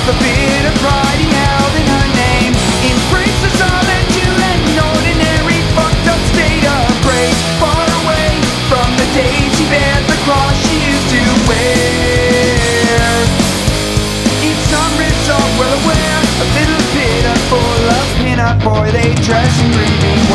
with a bit of pride he held in her name. In praise of solitude and ordinary fucked up state of grace, far away from the days she bared the cross she used to wear. Each unresolved, well aware, a little bit full of pin-up boy they dress in dreamy